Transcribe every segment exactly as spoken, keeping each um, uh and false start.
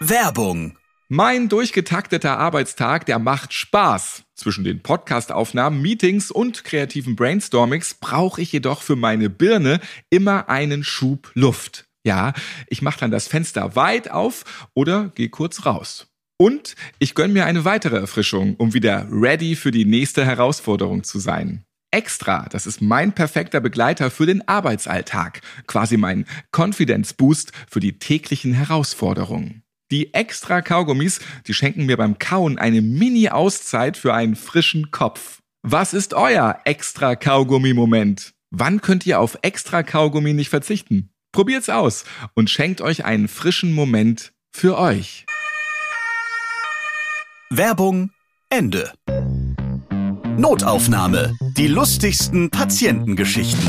Werbung. Mein durchgetakteter Arbeitstag, der macht Spaß. Zwischen den Podcast-Aufnahmen, Meetings und kreativen Brainstormings brauche ich jedoch für meine Birne immer einen Schub Luft. Ja, ich mache dann das Fenster weit auf oder gehe kurz raus. Und ich gönne mir eine weitere Erfrischung, um wieder ready für die nächste Herausforderung zu sein. Extra, das ist mein perfekter Begleiter für den Arbeitsalltag. Quasi mein Confidence-Boost für die täglichen Herausforderungen. Die extra Kaugummis, die schenken mir beim Kauen eine Mini-Auszeit für einen frischen Kopf. Was ist euer extra Kaugummi-Moment? Wann könnt ihr auf extra Kaugummi nicht verzichten? Probiert's aus und schenkt euch einen frischen Moment für euch. Werbung Ende. Notaufnahme. Die lustigsten Patientengeschichten.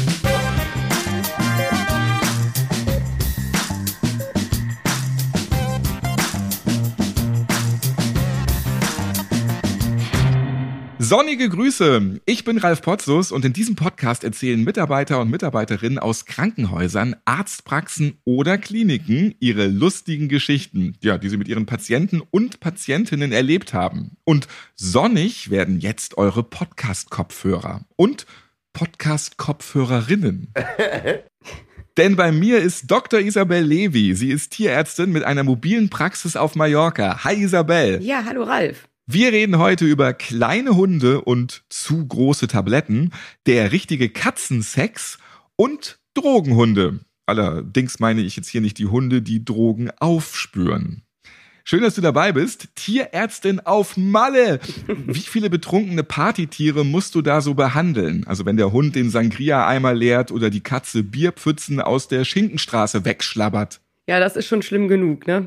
Sonnige Grüße! Ich bin Ralf Potzus und in diesem Podcast erzählen Mitarbeiter und Mitarbeiterinnen aus Krankenhäusern, Arztpraxen oder Kliniken ihre lustigen Geschichten, ja, die sie mit ihren Patienten und Patientinnen erlebt haben. Und sonnig werden jetzt eure Podcast-Kopfhörer und Podcast-Kopfhörerinnen. Denn bei mir ist Doktor Isabel Levy. Sie ist Tierärztin mit einer mobilen Praxis auf Mallorca. Hi Isabel. Ja, hallo Ralf. Wir reden heute über kleine Hunde und zu große Tabletten, der richtige Katzensex und Drogenhunde. Allerdings meine ich jetzt hier nicht die Hunde, die Drogen aufspüren. Schön, dass du dabei bist. Tierärztin auf Malle. Wie viele betrunkene Partytiere musst du da so behandeln? Also wenn der Hund den Sangria-Eimer leert oder die Katze Bierpfützen aus der Schinkenstraße wegschlabbert. Ja, das ist schon schlimm genug, ne?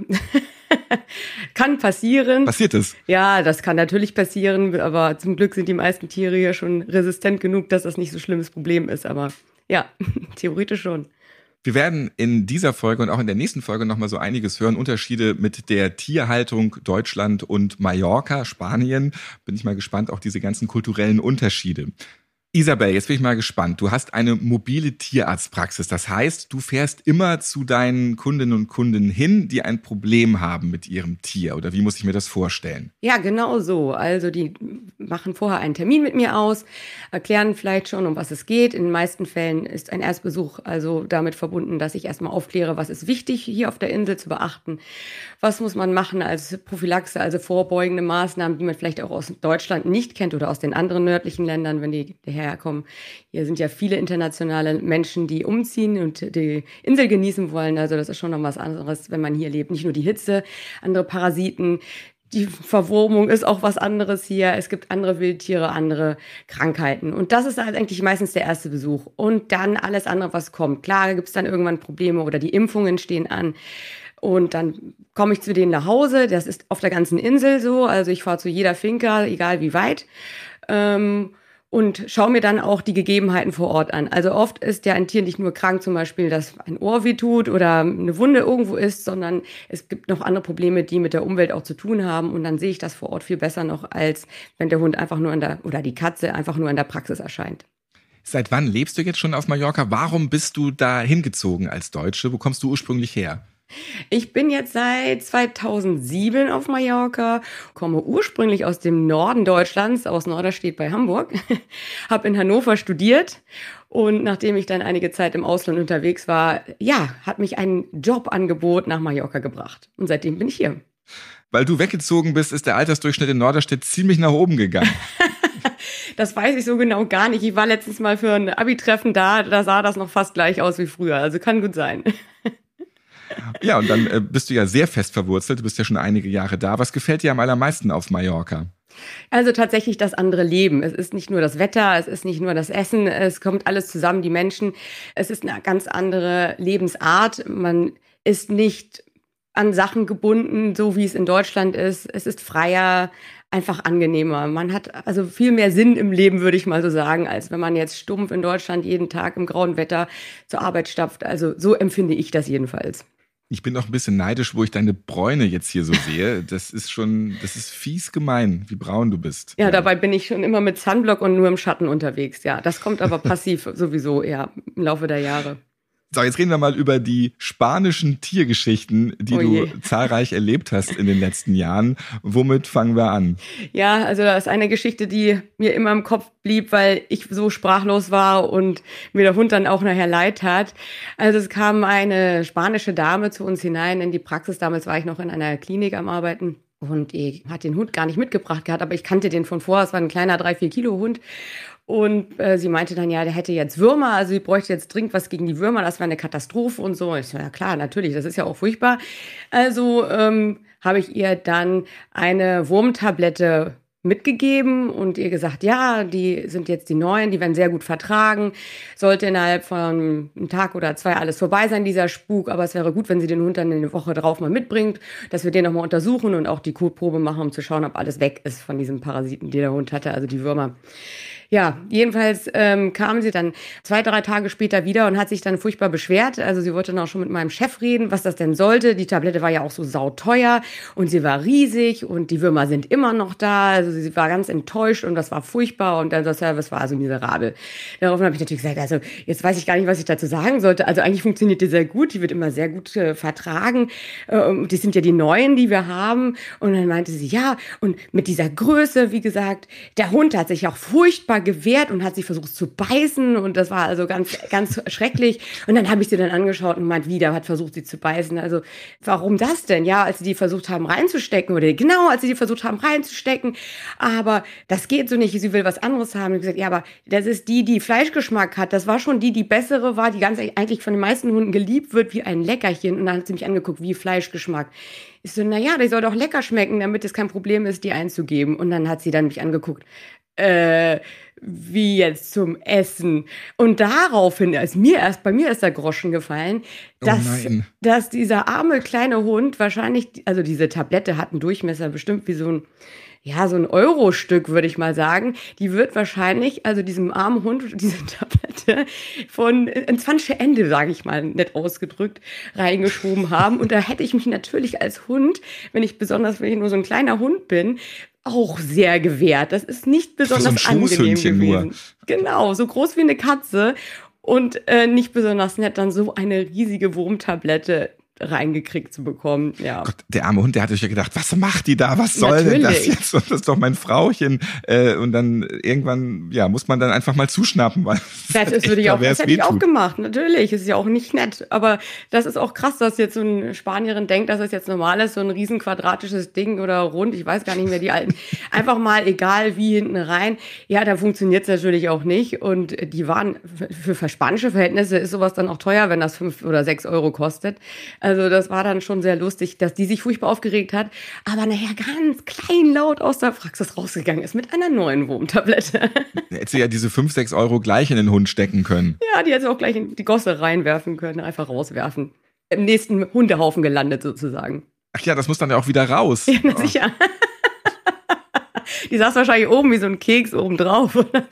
Kann passieren. Passiert es? Ja, das kann natürlich passieren, aber zum Glück sind die meisten Tiere hier schon resistent genug, dass das nicht so ein schlimmes Problem ist. Aber ja, theoretisch schon. Wir werden in dieser Folge und auch in der nächsten Folge nochmal so einiges hören. Unterschiede mit der Tierhaltung Deutschland und Mallorca, Spanien. Bin ich mal gespannt, auch diese ganzen kulturellen Unterschiede. Isabel, jetzt bin ich mal gespannt. Du hast eine mobile Tierarztpraxis. Das heißt, du fährst immer zu deinen Kundinnen und Kunden hin, die ein Problem haben mit ihrem Tier. Oder wie muss ich mir das vorstellen? Ja, genau so. Also die machen vorher einen Termin mit mir aus, erklären vielleicht schon, um was es geht. In den meisten Fällen ist ein Erstbesuch also damit verbunden, dass ich erstmal aufkläre, was ist wichtig hier auf der Insel zu beachten. Was muss man machen als Prophylaxe, also vorbeugende Maßnahmen, die man vielleicht auch aus Deutschland nicht kennt oder aus den anderen nördlichen Ländern, wenn die herkommen. Hier sind ja viele internationale Menschen, die umziehen und die Insel genießen wollen. Also das ist schon noch was anderes, wenn man hier lebt. Nicht nur die Hitze, andere Parasiten. Die Verwurmung ist auch was anderes hier. Es gibt andere Wildtiere, andere Krankheiten. Und das ist halt eigentlich meistens der erste Besuch. Und dann alles andere, was kommt. Klar gibt es dann irgendwann Probleme oder die Impfungen stehen an. Und dann komme ich zu denen nach Hause. Das ist auf der ganzen Insel so. Also ich fahre zu jeder Finca, egal wie weit. Ähm, Und schaue mir dann auch die Gegebenheiten vor Ort an. Also oft ist ja ein Tier nicht nur krank, zum Beispiel, dass ein Ohr wehtut oder eine Wunde irgendwo ist, sondern es gibt noch andere Probleme, die mit der Umwelt auch zu tun haben. Und dann sehe ich das vor Ort viel besser noch, als wenn der Hund einfach nur in der, oder die Katze einfach nur in der Praxis erscheint. Seit wann lebst du jetzt schon auf Mallorca? Warum bist du da hingezogen als Deutsche? Wo kommst du ursprünglich her? Ich bin jetzt seit zweitausendsieben auf Mallorca, komme ursprünglich aus dem Norden Deutschlands, aus Norderstedt bei Hamburg, habe in Hannover studiert und nachdem ich dann einige Zeit im Ausland unterwegs war, ja, hat mich ein Jobangebot nach Mallorca gebracht und seitdem bin ich hier. Weil du weggezogen bist, ist der Altersdurchschnitt in Norderstedt ziemlich nach oben gegangen. Das weiß ich so genau gar nicht. Ich war letztens mal für ein Abi-Treffen da, da sah das noch fast gleich aus wie früher, also kann gut sein. Ja, und dann äh, bist du ja sehr fest verwurzelt. Du bist ja schon einige Jahre da. Was gefällt dir am allermeisten auf Mallorca? Also tatsächlich das andere Leben. Es ist nicht nur das Wetter, es ist nicht nur das Essen, es kommt alles zusammen, die Menschen. Es ist eine ganz andere Lebensart. Man ist nicht an Sachen gebunden, so wie es in Deutschland ist. Es ist freier, einfach angenehmer. Man hat also viel mehr Sinn im Leben, würde ich mal so sagen, als wenn man jetzt stumpf in Deutschland jeden Tag im grauen Wetter zur Arbeit stapft. Also so empfinde ich das jedenfalls. Ich bin auch ein bisschen neidisch, wo ich deine Bräune jetzt hier so sehe. Das ist schon, das ist fies gemein, wie braun du bist. Ja, dabei bin ich schon immer mit Sunblock und nur im Schatten unterwegs. Ja, das kommt aber passiv sowieso eher im Laufe der Jahre. So, jetzt reden wir mal über die spanischen Tiergeschichten, die Oh du je. zahlreich erlebt hast in den letzten Jahren. Womit fangen wir an? Ja, also das ist eine Geschichte, die mir immer im Kopf blieb, weil ich so sprachlos war und mir der Hund dann auch nachher leid tat. Also es kam eine spanische Dame zu uns hinein in die Praxis. Damals war ich noch in einer Klinik am Arbeiten. Und ich hatte den Hund gar nicht mitgebracht gehabt, aber ich kannte den von vorher. Es war ein kleiner drei, vier Kilo Hund. Und äh, sie meinte dann, ja, der hätte jetzt Würmer, also sie bräuchte jetzt dringend was gegen die Würmer, das wäre eine Katastrophe und so. Ich so, ja klar, natürlich, das ist ja auch furchtbar. Also ähm, habe ich ihr dann eine Wurmtablette mitgegeben und ihr gesagt, ja, die sind jetzt die neuen, die werden sehr gut vertragen. Sollte innerhalb von einem Tag oder zwei alles vorbei sein, dieser Spuk, aber es wäre gut, wenn sie den Hund dann eine Woche drauf mal mitbringt, dass wir den nochmal untersuchen und auch die Kotprobe machen, um zu schauen, ob alles weg ist von diesem Parasiten, die der Hund hatte, also die Würmer. Ja, jedenfalls ähm, kam sie dann zwei, drei Tage später wieder und hat sich dann furchtbar beschwert. Also sie wollte dann auch schon mit meinem Chef reden, was das denn sollte. Die Tablette war ja auch so sauteuer und sie war riesig und die Würmer sind immer noch da. Also sie war ganz enttäuscht und das war furchtbar und der Service war also miserabel. Daraufhin habe ich natürlich gesagt, also jetzt weiß ich gar nicht, was ich dazu sagen sollte. Also eigentlich funktioniert die sehr gut, die wird immer sehr gut äh, vertragen. Äh, die sind ja die neuen, die wir haben. Und dann meinte sie, ja, und mit dieser Größe, wie gesagt, der Hund hat sich auch furchtbar gewehrt und hat sich versucht zu beißen und das war also ganz, ganz schrecklich. Und dann habe ich sie dann angeschaut und meint, wie, der hat versucht, sie zu beißen. Also warum das denn? Ja, als sie die versucht haben reinzustecken oder genau, als sie die versucht haben reinzustecken, aber das geht so nicht, sie will was anderes haben. Ich habe gesagt, ja, aber das ist die, die Fleischgeschmack hat. Das war schon die, die bessere war, die ganz eigentlich von den meisten Hunden geliebt wird wie ein Leckerchen. Und dann hat sie mich angeguckt, wie Fleischgeschmack. Ich so, naja, die soll doch lecker schmecken, damit es kein Problem ist, die einzugeben. Und dann hat sie dann mich angeguckt, äh, wie jetzt zum Essen. Und daraufhin ist mir erst, bei mir ist der Groschen gefallen, dass, Oh nein. dass dieser arme kleine Hund wahrscheinlich, also diese Tablette hat einen Durchmesser bestimmt wie so ein, ja, so ein Euro-Stück, würde ich mal sagen. Die wird wahrscheinlich, also diesem armen Hund, diese Tablette von ins falsche Ende, sage ich mal, nett ausgedrückt, reingeschoben haben. Und da hätte ich mich natürlich als Hund, wenn ich besonders, wenn ich nur so ein kleiner Hund bin, auch sehr gewehrt. Das ist nicht besonders so ein angenehm Schoßhündchen gewesen. nur. Genau, so groß wie eine Katze und äh, nicht besonders nett, dann so eine riesige Wurmtablette reingekriegt zu bekommen. Ja. Gott, der arme Hund, der hat sich ja gedacht, was macht die da? Was soll denn das Natürlich. jetzt? Und das ist doch mein Frauchen. Äh, und dann irgendwann, ja, muss man dann einfach mal zuschnappen, weil Das, das würde ich auch, pervers das hätte ich auch wehtut. gemacht, natürlich. Ist ja auch nicht nett. Aber das ist auch krass, dass jetzt so eine Spanierin denkt, dass es jetzt normal ist, so ein riesen quadratisches Ding oder rund, ich weiß gar nicht mehr, die alten. Einfach mal, egal wie, hinten rein. Ja, da funktioniert es natürlich auch nicht. Und die waren, für, für spanische Verhältnisse ist sowas dann auch teuer, wenn das fünf oder sechs Euro kostet. Also das war dann schon sehr lustig, dass die sich furchtbar aufgeregt hat. Aber nachher ganz kleinlaut aus der Praxis rausgegangen ist mit einer neuen Wurmtablette. Hätte sie ja diese fünf, sechs Euro gleich in den Hund stecken können. Ja, die hätte sie auch gleich in die Gosse reinwerfen können, einfach rauswerfen. Im nächsten Hundehaufen gelandet sozusagen. Ach ja, das muss dann ja auch wieder raus. Ja, na sicher. Die saß wahrscheinlich oben wie so ein Keks oben drauf.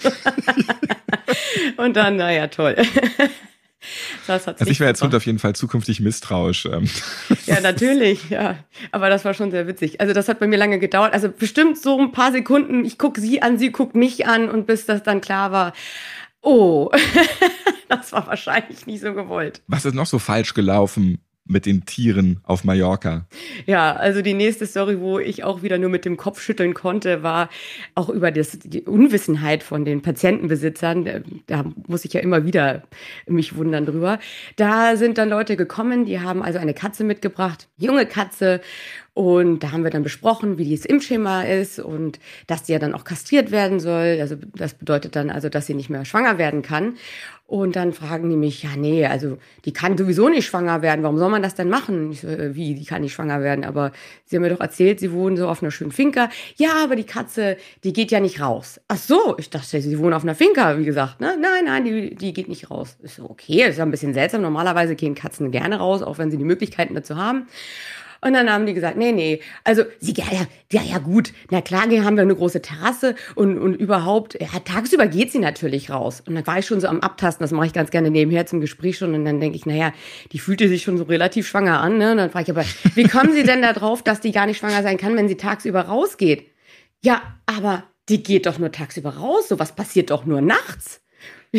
Und dann, naja, toll. Das hat's Also ich nicht wäre als Hund gebracht. auf jeden Fall zukünftig misstrauisch. Ähm, Ja, natürlich, ja. Aber das war schon sehr witzig. Also das hat bei mir lange gedauert. Also bestimmt so ein paar Sekunden. Ich gucke sie an, sie guckt mich an und bis das dann klar war, oh, das war wahrscheinlich nicht so gewollt. Was ist noch so falsch gelaufen mit den Tieren auf Mallorca? Ja, also die nächste Story, wo ich auch wieder nur mit dem Kopf schütteln konnte, war auch über das, die Unwissenheit von den Patientenbesitzern. Da muss ich ja immer wieder mich wundern drüber. Da sind dann Leute gekommen, die haben also eine Katze mitgebracht, junge Katze. Und da haben wir dann besprochen, wie dieses Impfschema ist und dass die ja dann auch kastriert werden soll. Also das bedeutet dann also, dass sie nicht mehr schwanger werden kann. Und dann fragen die mich, ja nee, also die kann sowieso nicht schwanger werden. Warum soll man das denn machen? Ich so, äh, wie, die kann nicht schwanger werden? Aber sie haben mir doch erzählt, sie wohnen so auf einer schönen Finca. Ja, aber die Katze, die geht ja nicht raus. Ach so, ich dachte, sie wohnen auf einer Finca, wie gesagt. Ne? Nein, nein, die, die geht nicht raus. Ich so, okay, das ist ja ein bisschen seltsam. Normalerweise gehen Katzen gerne raus, auch wenn sie die Möglichkeiten dazu haben. Und dann haben die gesagt, nee, nee, also sie, ja, ja, ja, ja gut, na klar, hier haben wir eine große Terrasse und, und überhaupt, ja, tagsüber geht sie natürlich raus. Und dann war ich schon so am Abtasten, das mache ich ganz gerne nebenher zum Gespräch schon und dann denke ich, naja, die fühlte sich schon so relativ schwanger an, ne? Und dann frage ich aber, wie kommen Sie denn da drauf, dass die gar nicht schwanger sein kann, wenn sie tagsüber rausgeht? Ja, aber die geht doch nur tagsüber raus, sowas passiert doch nur nachts. Ja,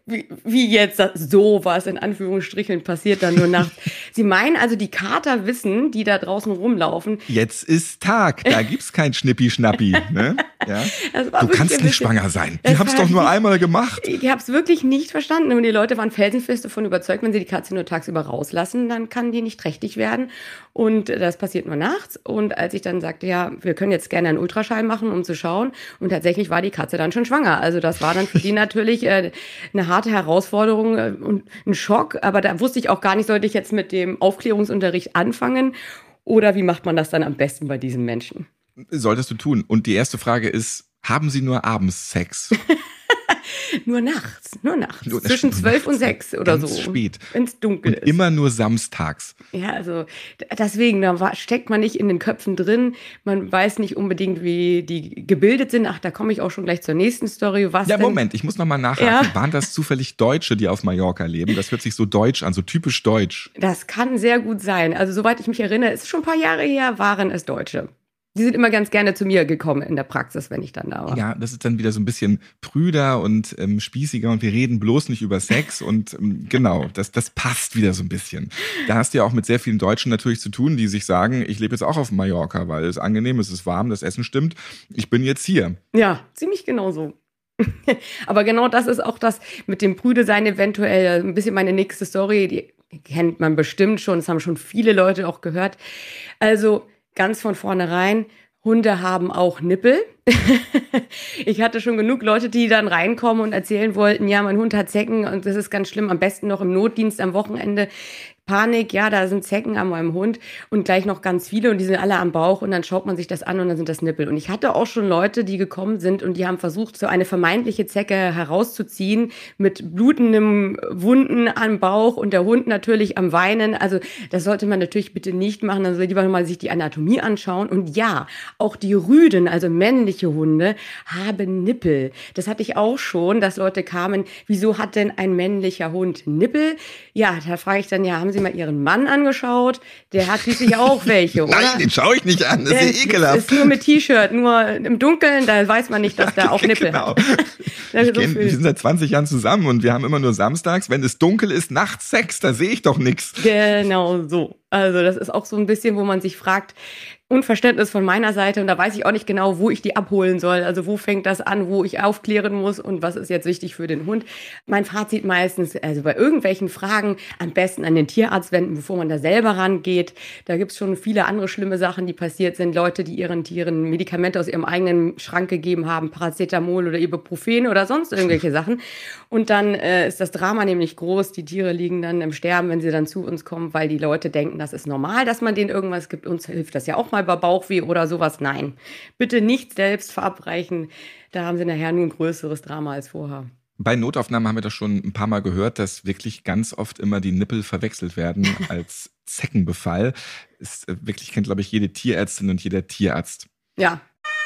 Wie, wie jetzt sowas in Anführungsstrichen passiert dann nur nachts. Sie meinen also, die Kater wissen, die da draußen rumlaufen. Jetzt ist Tag, da gibt's kein Schnippi-Schnappi. Ne? Ja? Du kannst nicht schwanger sein. Die haben's doch nur einmal gemacht. Ich habe es wirklich nicht verstanden. Und die Leute waren felsenfest davon überzeugt, wenn sie die Katze nur tagsüber rauslassen, dann kann die nicht trächtig werden. Und das passiert nur nachts. Und als ich dann sagte, ja, wir können jetzt gerne einen Ultraschall machen, um zu schauen. Und tatsächlich war die Katze dann schon schwanger. Also das war dann für die natürlich äh, eine harte Herausforderung und ein Schock, aber da wusste ich auch gar nicht, sollte ich jetzt mit dem Aufklärungsunterricht anfangen oder wie macht man das dann am besten bei diesen Menschen? Solltest du tun. Und die erste Frage ist, haben Sie nur abends Sex? Nur nachts, nur nachts. Nur Zwischen zwölf und sechs oder ganz so. Spät. Wenn es dunkel und ist. Immer nur samstags. Ja, also deswegen, da steckt man nicht in den Köpfen drin. Man weiß nicht unbedingt, wie die gebildet sind. Ach, da komme ich auch schon gleich zur nächsten Story. Was ja, denn? Moment, ich muss noch mal nachhaken. Ja. Waren das zufällig Deutsche, die auf Mallorca leben? Das hört sich so deutsch an, so typisch deutsch. Das kann sehr gut sein. Also soweit ich mich erinnere, ist schon ein paar Jahre her, waren es Deutsche. Die sind immer ganz gerne zu mir gekommen in der Praxis, wenn ich dann da war. Ja, das ist dann wieder so ein bisschen prüder und ähm, spießiger und wir reden bloß nicht über Sex und ähm, genau, das, das passt wieder so ein bisschen. Da hast du ja auch mit sehr vielen Deutschen natürlich zu tun, die sich sagen, ich lebe jetzt auch auf Mallorca, weil es angenehm ist, es ist warm, das Essen stimmt, ich bin jetzt hier. Ja, ziemlich genau so. Aber genau das ist auch das mit dem Prüde sein eventuell ein bisschen meine nächste Story, die kennt man bestimmt schon, das haben schon viele Leute auch gehört. Also ganz von vornherein, Hunde haben auch Nippel. Ich hatte schon genug Leute, die dann reinkommen und erzählen wollten, ja, mein Hund hat Zecken und das ist ganz schlimm, am besten noch im Notdienst am Wochenende. Panik, ja, da sind Zecken an meinem Hund und gleich noch ganz viele und die sind alle am Bauch und dann schaut man sich das an und dann sind das Nippel. Und ich hatte auch schon Leute, die gekommen sind und die haben versucht, so eine vermeintliche Zecke herauszuziehen mit blutenden Wunden am Bauch und der Hund natürlich am Weinen. Also das sollte man natürlich bitte nicht machen, dann soll lieber mal sich die Anatomie anschauen. Und ja, auch die Rüden, also männliche Hunde, haben Nippel. Das hatte ich auch schon, dass Leute kamen, wieso hat denn ein männlicher Hund Nippel? Ja, da frage ich dann, ja, haben Sie mal Ihren Mann angeschaut? Der hat schließlich auch welche, oder? Nein, den schaue ich nicht an, das ist ja ekelhaft. Ist nur mit T-Shirt, nur im Dunkeln, da weiß man nicht, dass da auch Nippel genau. hat. Ich kenn, wir sind seit zwanzig Jahren zusammen und wir haben immer nur samstags, wenn es dunkel ist, nachts Sex, da sehe ich doch nichts. Genau so. Also das ist auch so ein bisschen, wo man sich fragt, Unverständnis von meiner Seite und da weiß ich auch nicht genau, wo ich die abholen soll. Also wo fängt das an, wo ich aufklären muss und was ist jetzt wichtig für den Hund. Mein Fazit meistens, also bei irgendwelchen Fragen am besten an den Tierarzt wenden, bevor man da selber rangeht. Da gibt's schon viele andere schlimme Sachen, die passiert sind. Leute, die ihren Tieren Medikamente aus ihrem eigenen Schrank gegeben haben, Paracetamol oder Ibuprofen oder sonst irgendwelche Sachen. Und dann äh, ist das Drama nämlich groß. Die Tiere liegen dann im Sterben, wenn sie dann zu uns kommen, weil die Leute denken, das ist normal, dass man denen irgendwas gibt. Uns hilft das ja auch mal bei Bauchweh oder sowas. Nein, bitte nicht selbst verabreichen. Da haben sie nachher nur ein größeres Drama als vorher. Bei Notaufnahmen haben wir das schon ein paar Mal gehört, dass wirklich ganz oft immer die Nippel verwechselt werden als Zeckenbefall. Das wirklich kennt, glaube ich, jede Tierärztin und jeder Tierarzt. Ja.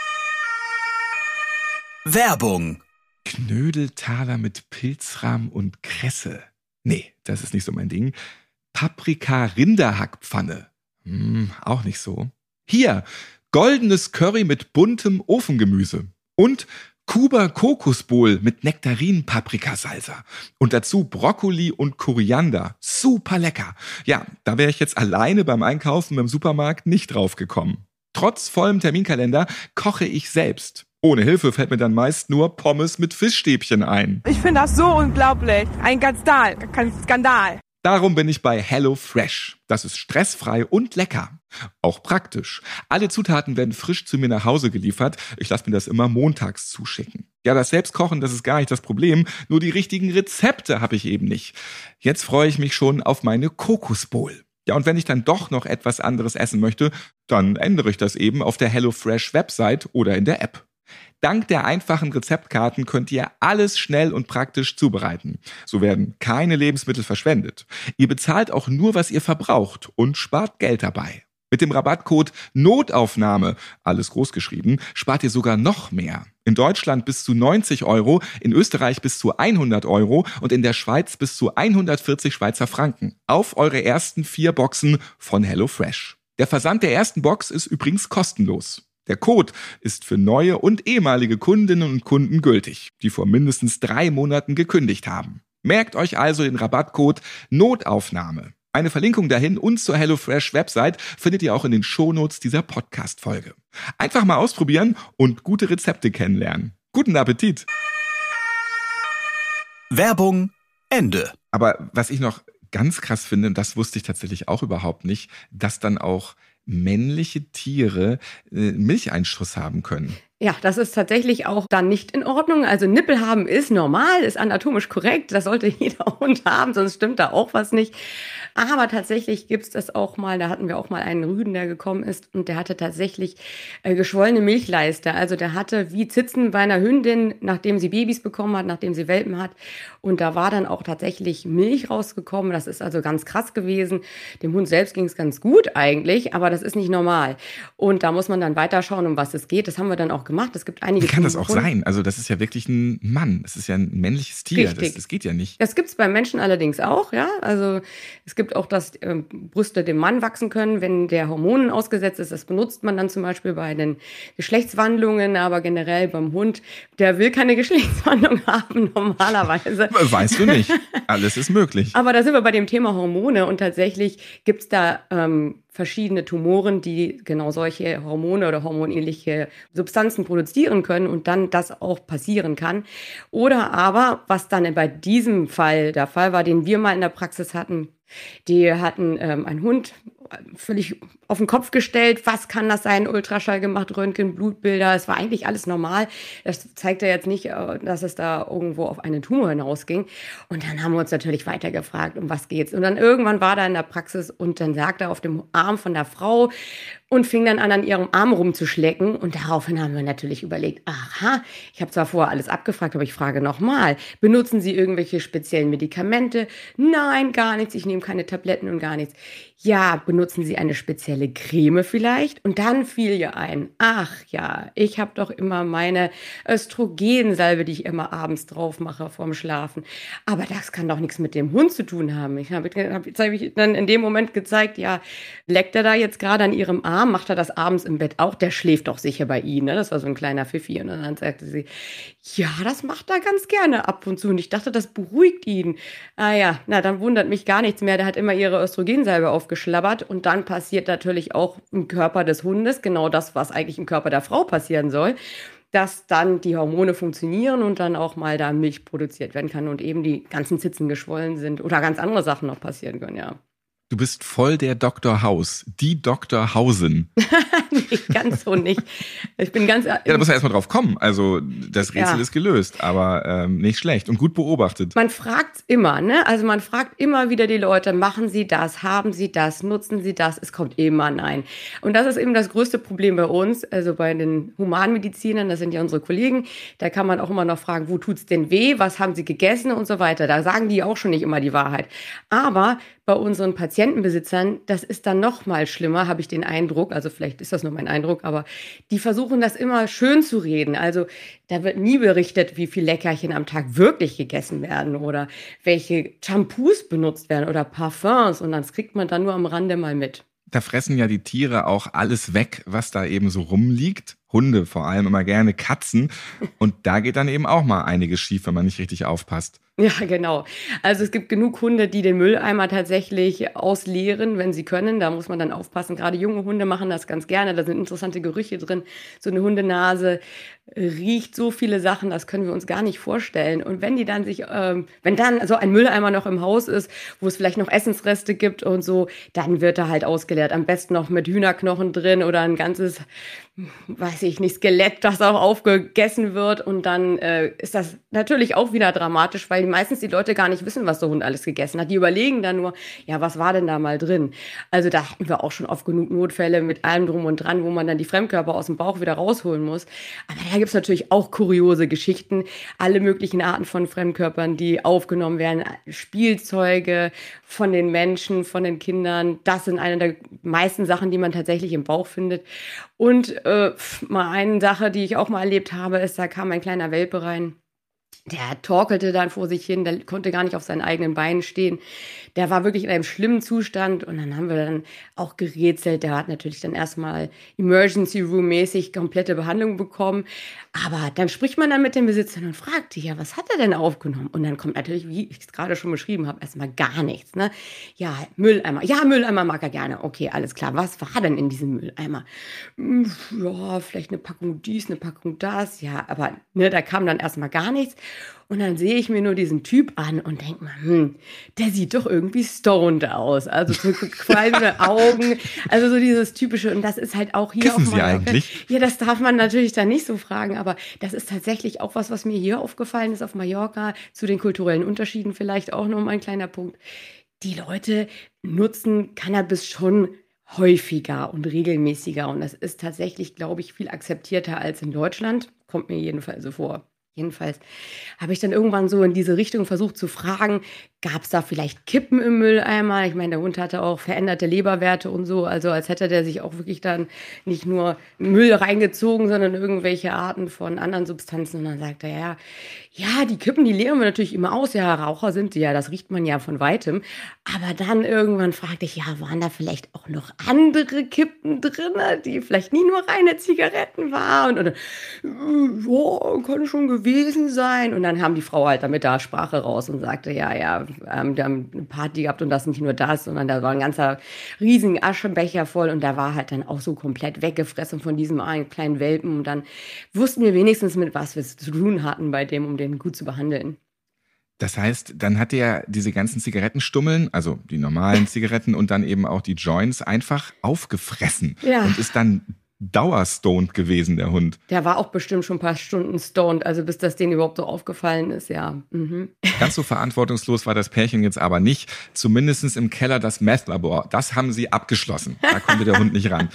Werbung. Knödeltaler mit Pilzrahm und Kresse. Nee, das ist nicht so mein Ding. Paprika-Rinderhackpfanne. Hm, auch nicht so. Hier, goldenes Curry mit buntem Ofengemüse. Und Kuba-Kokosbowl mit Nektarin-Paprikasalsa. Und dazu Brokkoli und Koriander. Super lecker. Ja, da wäre ich jetzt alleine beim Einkaufen im Supermarkt nicht drauf gekommen. Trotz vollem Terminkalender koche ich selbst. Ohne Hilfe fällt mir dann meist nur Pommes mit Fischstäbchen ein. Ich finde das so unglaublich. Ein Skandal. Ein Skandal. Darum bin ich bei HelloFresh. Das ist stressfrei und lecker. Auch praktisch. Alle Zutaten werden frisch zu mir nach Hause geliefert. Ich lasse mir das immer montags zuschicken. Ja, das Selbstkochen, das ist gar nicht das Problem. Nur die richtigen Rezepte habe ich eben nicht. Jetzt freue ich mich schon auf meine Kokosbowl. Ja, und wenn ich dann doch noch etwas anderes essen möchte, dann ändere ich das eben auf der HelloFresh-Website oder in der App. Dank der einfachen Rezeptkarten könnt ihr alles schnell und praktisch zubereiten. So werden keine Lebensmittel verschwendet. Ihr bezahlt auch nur, was ihr verbraucht und spart Geld dabei. Mit dem Rabattcode Notaufnahme, alles großgeschrieben, spart ihr sogar noch mehr. In Deutschland bis zu neunzig Euro, in Österreich bis zu hundert Euro und in der Schweiz bis zu hundertvierzig Schweizer Franken. Auf eure ersten vier Boxen von HelloFresh. Der Versand der ersten Box ist übrigens kostenlos. Der Code ist für neue und ehemalige Kundinnen und Kunden gültig, die vor mindestens drei Monaten gekündigt haben. Merkt euch also den Rabattcode Notaufnahme. Eine Verlinkung dahin und zur HelloFresh-Website findet ihr auch in den Shownotes dieser Podcast-Folge. Einfach mal ausprobieren und gute Rezepte kennenlernen. Guten Appetit! Werbung Ende. Aber was ich noch ganz krass finde, und das wusste ich tatsächlich auch überhaupt nicht, dass dann auch männliche Tiere äh, Milcheinschuss haben können. Ja, das ist tatsächlich auch dann nicht in Ordnung. Also Nippel haben ist normal, ist anatomisch korrekt. Das sollte jeder Hund haben, sonst stimmt da auch was nicht. Aber tatsächlich gibt's das auch mal, da hatten wir auch mal einen Rüden, der gekommen ist und der hatte tatsächlich äh, geschwollene Milchleiste. Also der hatte wie Zitzen bei einer Hündin, nachdem sie Babys bekommen hat, nachdem sie Welpen hat. Und da war dann auch tatsächlich Milch rausgekommen. Das ist also ganz krass gewesen. Dem Hund selbst ging's ganz gut eigentlich, aber das ist nicht normal. Und da muss man dann weiterschauen, um was es geht. Das haben wir dann auch gemacht. Es gibt einige. Wie kann das auch Hunde. sein? Also das ist ja wirklich ein Mann. Das ist ja ein männliches Tier. Richtig. Das, das geht ja nicht. Das gibt's beim Menschen allerdings auch, ja. Also es gibt auch, dass äh, Brüste dem Mann wachsen können, wenn der Hormonen ausgesetzt ist. Das benutzt man dann zum Beispiel bei den Geschlechtswandlungen, aber generell beim Hund, der will keine Geschlechtswandlung haben normalerweise. Weißt du nicht. Alles ist möglich. Aber da sind wir bei dem Thema Hormone und tatsächlich gibt's da ähm, verschiedene Tumoren, die genau solche Hormone oder hormonähnliche Substanzen produzieren können und dann das auch passieren kann. Oder aber, was dann bei diesem Fall der Fall war, den wir mal in der Praxis hatten, die hatten ähm, einen Hund völlig auf den Kopf gestellt. Was kann das sein? Ultraschall gemacht, Röntgen, Blutbilder. Es war eigentlich alles normal. Das zeigte jetzt nicht, dass es da irgendwo auf einen Tumor hinausging. Und dann haben wir uns natürlich weitergefragt, um was geht's. Und dann irgendwann war er in der Praxis und dann sagte er auf dem Arm von der Frau und fing dann an, an ihrem Arm rumzuschlecken. Und daraufhin haben wir natürlich überlegt, aha, ich habe zwar vorher alles abgefragt, aber ich frage nochmal, benutzen Sie irgendwelche speziellen Medikamente? Nein, gar nichts. Ich nehme keine Tabletten und gar nichts. Ja, benutzen Sie eine spezielle Creme vielleicht? Und dann fiel ihr ein, ach ja, ich habe doch immer meine Östrogensalbe, die ich immer abends drauf mache vorm Schlafen. Aber das kann doch nichts mit dem Hund zu tun haben. Ich habe hab, hab ich dann in dem Moment gezeigt, ja, leckt er da jetzt gerade an ihrem Arm, macht er das abends im Bett auch? Der schläft doch sicher bei Ihnen, ne? Das war so ein kleiner Pfiffi. Und dann sagte sie, ja, das macht er ganz gerne ab und zu. Und ich dachte, das beruhigt ihn. Ah ja, na, dann wundert mich gar nichts mehr. Der hat immer ihre Östrogensalbe aufgeschlabbert. Und dann passiert natürlich auch im Körper des Hundes genau das, was eigentlich im Körper der Frau passieren soll, dass dann die Hormone funktionieren und dann auch mal da Milch produziert werden kann und eben die ganzen Zitzen geschwollen sind oder ganz andere Sachen noch passieren können, ja. Du bist voll der Doktor Haus, die Doktor Hausen. Nee, ganz so nicht. Ich bin ganz... Ja, da muss man erstmal drauf kommen. Also das Rätsel Ja. ist gelöst, aber ähm, nicht schlecht und gut beobachtet. Man fragt's immer, ne? Also man fragt immer wieder die Leute, machen Sie das, haben Sie das, nutzen Sie das? Es kommt immer Nein. Und das ist eben das größte Problem bei uns, also bei den Humanmedizinern, das sind ja unsere Kollegen, da kann man auch immer noch fragen, wo tut's denn weh, was haben Sie gegessen und so weiter. Da sagen die auch schon nicht immer die Wahrheit. Aber bei unseren Patientenbesitzern, das ist dann noch mal schlimmer, habe ich den Eindruck, also vielleicht ist das nur mein Eindruck, aber die versuchen das immer schön zu reden. Also da wird nie berichtet, wie viel Leckerchen am Tag wirklich gegessen werden oder welche Shampoos benutzt werden oder Parfums und das kriegt man dann nur am Rande mal mit. Da fressen ja die Tiere auch alles weg, was da eben so rumliegt. Hunde vor allem immer gerne, Katzen. Und da geht dann eben auch mal einiges schief, wenn man nicht richtig aufpasst. Ja, genau. Also es gibt genug Hunde, die den Mülleimer tatsächlich ausleeren, wenn sie können. Da muss man dann aufpassen. Gerade junge Hunde machen das ganz gerne. Da sind interessante Gerüche drin. So eine Hundenase riecht so viele Sachen, das können wir uns gar nicht vorstellen. Und wenn die dann sich, ähm, wenn dann so ein Mülleimer noch im Haus ist, wo es vielleicht noch Essensreste gibt und so, dann wird er halt ausgeleert. Am besten noch mit Hühnerknochen drin oder ein ganzes, weiß ich nicht, Skelett, das auch aufgegessen wird. Und dann äh, ist das natürlich auch wieder dramatisch, weil meistens die Leute gar nicht wissen, was der Hund alles gegessen hat. Die überlegen dann nur, ja, was war denn da mal drin? Also da hatten wir auch schon oft genug Notfälle mit allem drum und dran, wo man dann die Fremdkörper aus dem Bauch wieder rausholen muss. Aber da gibt es natürlich auch kuriose Geschichten, alle möglichen Arten von Fremdkörpern, die aufgenommen werden, Spielzeuge von den Menschen, von den Kindern. Das sind eine der meisten Sachen, die man tatsächlich im Bauch findet. Und äh, mal eine Sache, die ich auch mal erlebt habe, ist, da kam ein kleiner Welpe rein. Der torkelte dann vor sich hin, der konnte gar nicht auf seinen eigenen Beinen stehen. Der war wirklich in einem schlimmen Zustand und dann haben wir dann auch gerätselt. Der hat natürlich dann erstmal Emergency Room mäßig komplette Behandlung bekommen. Aber dann spricht man dann mit den Besitzern und fragt die, ja, was hat er denn aufgenommen? Und dann kommt natürlich, wie ich es gerade schon beschrieben habe, erstmal gar nichts. Ne? Ja, Mülleimer. Ja, Mülleimer mag er gerne. Okay, alles klar. Was war denn in diesem Mülleimer? Ja, vielleicht eine Packung dies, eine Packung das. Ja, aber ne, da kam dann erstmal gar nichts. Und dann sehe ich mir nur diesen Typ an und denke mir, hm, der sieht doch irgendwie stoned aus. Also so qualmende Augen, also so dieses typische. Und das ist halt auch hier Kiffen auf Sie Mallorca. eigentlich? Ja, das darf man natürlich dann nicht so fragen, aber das ist tatsächlich auch was, was mir hier aufgefallen ist auf Mallorca, zu den kulturellen Unterschieden vielleicht auch noch mal ein kleiner Punkt. Die Leute nutzen Cannabis schon häufiger und regelmäßiger und das ist tatsächlich, glaube ich, viel akzeptierter als in Deutschland. Kommt mir jedenfalls so vor. Jedenfalls habe ich dann irgendwann so in diese Richtung versucht zu fragen, gab es da vielleicht Kippen im Mülleimer? Ich meine, der Hund hatte auch veränderte Leberwerte und so, also als hätte der sich auch wirklich dann nicht nur Müll reingezogen, sondern irgendwelche Arten von anderen Substanzen. Und dann sagt er, ja, ja, die Kippen, die leeren wir natürlich immer aus. Ja, Raucher sind sie ja, das riecht man ja von Weitem. Aber dann irgendwann fragte ich, ja, waren da vielleicht auch noch andere Kippen drin, die vielleicht nie nur reine Zigaretten waren? Und dann, ja, kann schon gewesen sein. Und dann haben die Frau halt damit da Sprache raus und sagte, ja, ja, ähm, wir haben eine Party gehabt und das nicht nur das, sondern da war ein ganzer riesigen Aschenbecher voll und da war halt dann auch so komplett weggefressen von diesem einen kleinen Welpen. Und dann wussten wir wenigstens, mit was wir es zu tun hatten bei dem, um den gut zu behandeln. Das heißt, dann hat der diese ganzen Zigarettenstummeln, also die normalen Zigaretten und dann eben auch die Joints einfach aufgefressen Ja. und ist dann dauerstoned gewesen, der Hund. Der war auch bestimmt schon ein paar Stunden stoned, also bis das denen überhaupt so aufgefallen ist, ja. Mhm. Ganz so verantwortungslos war das Pärchen jetzt aber nicht. Zumindest im Keller das Meth-Labor. Das haben sie abgeschlossen. Da konnte der Hund nicht ran.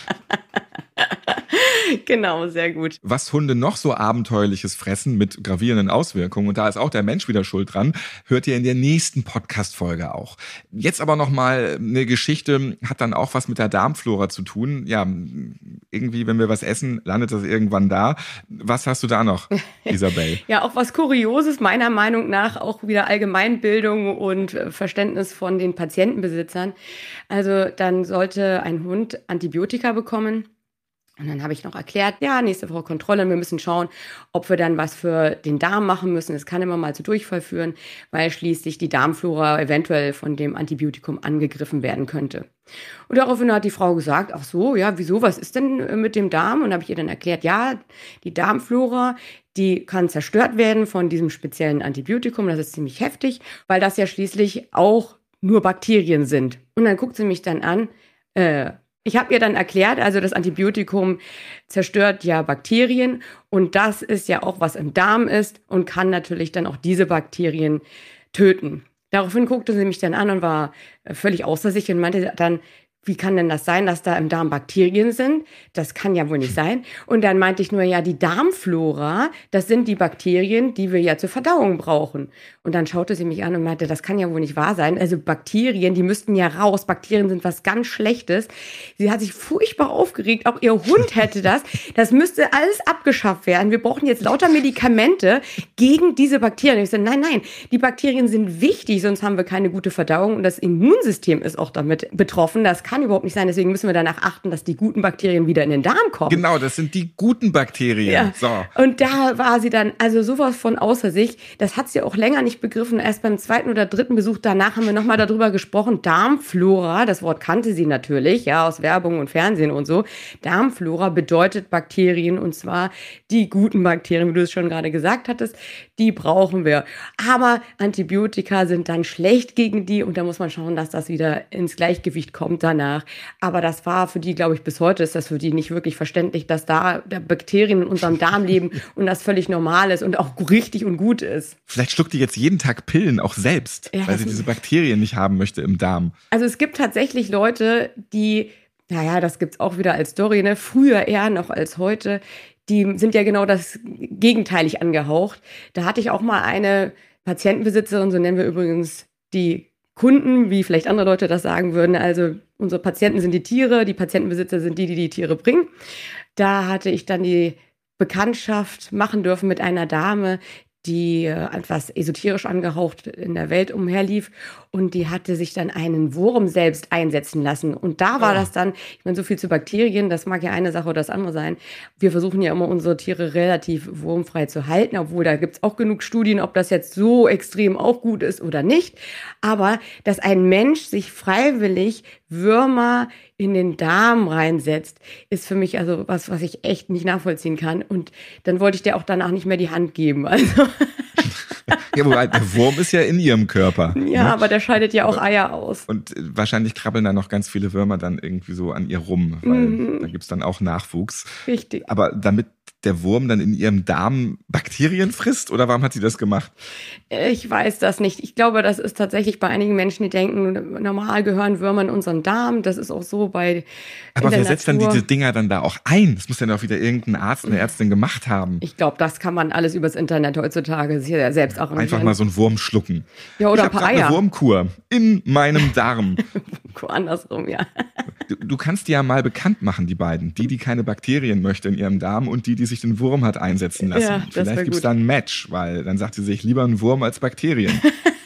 Genau, sehr gut. Was Hunde noch so abenteuerliches fressen mit gravierenden Auswirkungen, und da ist auch der Mensch wieder schuld dran, hört ihr in der nächsten Podcast-Folge auch. Jetzt aber nochmal eine Geschichte, hat dann auch was mit der Darmflora zu tun. Ja, irgendwie, wenn wir was essen, landet das irgendwann da. Was hast du da noch, Isabel? Ja, auch was Kurioses, meiner Meinung nach auch wieder Allgemeinbildung und Verständnis von den Patientenbesitzern. Also dann sollte ein Hund Antibiotika bekommen. Und dann habe ich noch erklärt, ja, nächste Woche Kontrolle, wir müssen schauen, ob wir dann was für den Darm machen müssen. Es kann immer mal zu Durchfall führen, weil schließlich die Darmflora eventuell von dem Antibiotikum angegriffen werden könnte. Und daraufhin hat die Frau gesagt, ach so, ja, wieso, was ist denn mit dem Darm? Und habe ich ihr dann erklärt, ja, die Darmflora, die kann zerstört werden von diesem speziellen Antibiotikum. Das ist ziemlich heftig, weil das ja schließlich auch nur Bakterien sind. Und dann guckt sie mich dann an, äh, ich habe ihr dann erklärt, also das Antibiotikum zerstört ja Bakterien und das ist ja auch, was im Darm ist und kann natürlich dann auch diese Bakterien töten. Daraufhin guckte sie mich dann an und war völlig außer sich und meinte dann, wie kann denn das sein, dass da im Darm Bakterien sind? Das kann ja wohl nicht sein. Und dann meinte ich nur, ja, die Darmflora, das sind die Bakterien, die wir ja zur Verdauung brauchen. Und dann schaute sie mich an und meinte, das kann ja wohl nicht wahr sein. Also Bakterien, die müssten ja raus. Bakterien sind was ganz Schlechtes. Sie hat sich furchtbar aufgeregt. Auch ihr Hund hätte das. Das müsste alles abgeschafft werden. Wir brauchen jetzt lauter Medikamente gegen diese Bakterien. Ich sage, nein, nein, die Bakterien sind wichtig, sonst haben wir keine gute Verdauung. Und das Immunsystem ist auch damit betroffen. Das kann überhaupt nicht sein. Deswegen müssen wir danach achten, dass die guten Bakterien wieder in den Darm kommen. Genau, das sind die guten Bakterien. Ja. So. Und da war sie dann also sowas von außer sich. Das hat sie auch länger nicht begriffen. Erst beim zweiten oder dritten Besuch danach haben wir nochmal darüber gesprochen. Darmflora, das Wort kannte sie natürlich, ja, aus Werbung und Fernsehen und so. Darmflora bedeutet Bakterien und zwar die guten Bakterien, wie du es schon gerade gesagt hattest. Die brauchen wir. Aber Antibiotika sind dann schlecht gegen die und da muss man schauen, dass das wieder ins Gleichgewicht kommt danach. Aber das war für die, glaube ich, bis heute ist das für die nicht wirklich verständlich, dass da Bakterien in unserem Darm leben und das völlig normal ist und auch richtig und gut ist. Vielleicht schluckt die jetzt jeden Tag Pillen, auch selbst, Ja, weil sie diese Bakterien nicht haben möchte im Darm. Also es gibt tatsächlich Leute, die, naja, das gibt's auch wieder als Story, ne, früher eher noch als heute, die sind ja genau das gegenteilig angehaucht. Da hatte ich auch mal eine Patientenbesitzerin, so nennen wir übrigens die Kunden, wie vielleicht andere Leute das sagen würden. Also unsere Patienten sind die Tiere, die Patientenbesitzer sind die, die die Tiere bringen. Da hatte ich dann die Bekanntschaft machen dürfen mit einer Dame, die etwas esoterisch angehaucht in der Welt umherlief und die hatte sich dann einen Wurm selbst einsetzen lassen. Und da war oh. das dann, ich meine, so viel zu Bakterien, das mag ja eine Sache oder das andere sein. Wir versuchen ja immer, unsere Tiere relativ wurmfrei zu halten, obwohl da gibt's auch genug Studien, ob das jetzt so extrem auch gut ist oder nicht. Aber dass ein Mensch sich freiwillig Würmer in den Darm reinsetzt, ist für mich also was, was ich echt nicht nachvollziehen kann. Und dann wollte ich dir auch danach nicht mehr die Hand geben. Also ja, wobei der Wurm ist ja in ihrem Körper. Ja, ne? Aber der scheidet ja auch Eier aus. Und wahrscheinlich krabbeln da noch ganz viele Würmer dann irgendwie so an ihr rum, weil mhm. da gibt's dann auch Nachwuchs. Richtig. Aber damit der Wurm dann in ihrem Darm Bakterien frisst? Oder warum hat sie das gemacht? Ich weiß das nicht. Ich glaube, das ist tatsächlich bei einigen Menschen, die denken, normal gehören Würmer in unseren Darm. Das ist auch so bei Aber wer setzt dann diese Dinger dann da auch ein? Das muss dann auch wieder irgendein Arzt, eine Ärztin gemacht haben. Ich glaube, das kann man alles übers Internet heutzutage selbst arrangieren. Einfach mal so einen Wurm schlucken. Ja, oder ich ein paar Eier. Ich habe eine Wurmkur in meinem Darm. Wurmkur andersrum, ja. Du, du kannst die ja mal bekannt machen, die beiden. Die, die keine Bakterien möchte in ihrem Darm und die, die sich den Wurm hat einsetzen lassen. Ja, Vielleicht gibt's da ein Match, weil dann sagt sie sich lieber einen Wurm als Bakterien.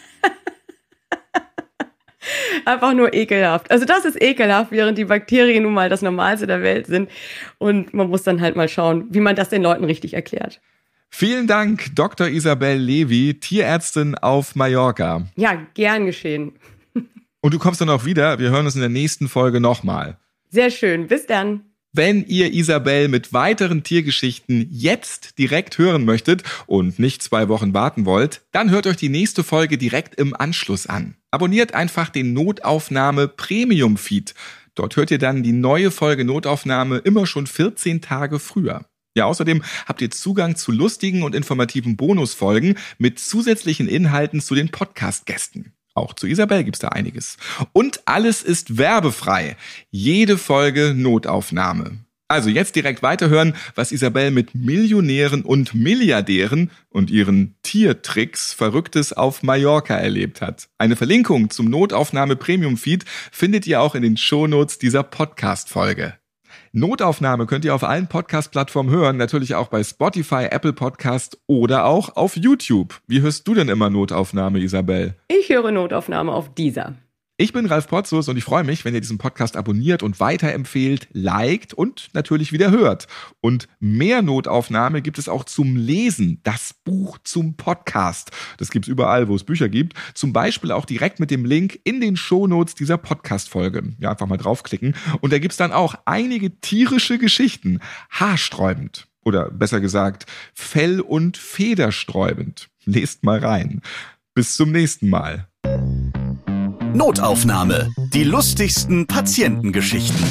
Einfach nur ekelhaft. Also das ist ekelhaft, während die Bakterien nun mal das Normalste der Welt sind. Und man muss dann halt mal schauen, wie man das den Leuten richtig erklärt. Vielen Dank, Doktor Isabel Levy, Tierärztin auf Mallorca. Ja, gern geschehen. Und du kommst dann auch wieder. Wir hören uns in der nächsten Folge nochmal. Sehr schön. Bis dann. Wenn ihr Isabel mit weiteren Tiergeschichten jetzt direkt hören möchtet und nicht zwei Wochen warten wollt, dann hört euch die nächste Folge direkt im Anschluss an. Abonniert einfach den Notaufnahme Premium Feed. Dort hört ihr dann die neue Folge Notaufnahme immer schon vierzehn Tage früher. Ja, außerdem habt ihr Zugang zu lustigen und informativen Bonusfolgen mit zusätzlichen Inhalten zu den Podcast-Gästen. Auch zu Isabel gibt's da einiges. Und alles ist werbefrei. Jede Folge Notaufnahme. Also jetzt direkt weiterhören, was Isabel mit Millionären und Milliardären und ihren Tiertricks Verrücktes auf Mallorca erlebt hat. Eine Verlinkung zum Notaufnahme Premium Feed findet ihr auch in den Shownotes dieser Podcast-Folge. Notaufnahme könnt ihr auf allen Podcast-Plattformen hören, natürlich auch bei Spotify, Apple Podcast oder auch auf YouTube. Wie hörst du denn immer Notaufnahme, Isabel? Ich höre Notaufnahme auf Deezer. Ich bin Ralf Potzus und ich freue mich, wenn ihr diesen Podcast abonniert und weiterempfehlt, liked und natürlich wieder hört. Und mehr Notaufnahme gibt es auch zum Lesen, das Buch zum Podcast. Das gibt's überall, wo es Bücher gibt. Zum Beispiel auch direkt mit dem Link in den Shownotes dieser Podcast-Folge. Ja, einfach mal draufklicken. Und da gibt's dann auch einige tierische Geschichten. Haarsträubend. Oder besser gesagt, fell- und federsträubend. Lest mal rein. Bis zum nächsten Mal. Notaufnahme. Die lustigsten Patientengeschichten.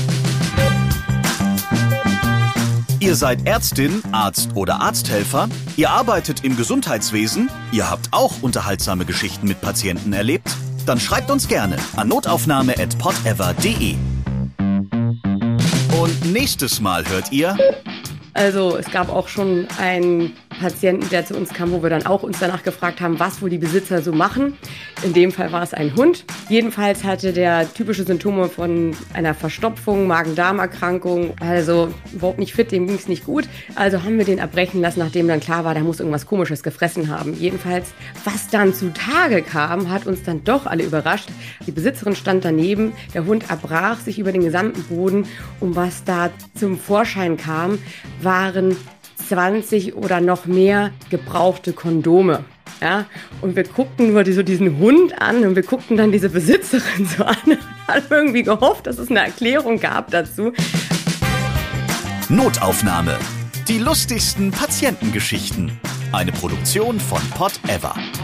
Ihr seid Ärztin, Arzt oder Arzthelfer? Ihr arbeitet im Gesundheitswesen? Ihr habt auch unterhaltsame Geschichten mit Patienten erlebt? Dann schreibt uns gerne an notaufnahme at podever punkt de. Und nächstes Mal hört ihr... Also es gab auch schon einen Patienten, der zu uns kam, wo wir dann auch uns danach gefragt haben, was wohl die Besitzer so machen. In dem Fall war es ein Hund. Jedenfalls hatte der typische Symptome von einer Verstopfung, Magen-Darm-Erkrankung, also überhaupt nicht fit, dem ging es nicht gut. Also haben wir den abbrechen lassen, nachdem dann klar war, der muss irgendwas Komisches gefressen haben. Jedenfalls, was dann zutage kam, hat uns dann doch alle überrascht. Die Besitzerin stand daneben, der Hund erbrach sich über den gesamten Boden und was da zum Vorschein kam, waren zwanzig oder noch mehr gebrauchte Kondome. Ja, und wir guckten nur so diesen Hund an und wir guckten dann diese Besitzerin so an und haben irgendwie gehofft, dass es eine Erklärung gab dazu. Notaufnahme. Die lustigsten Patientengeschichten. Eine Produktion von Podever.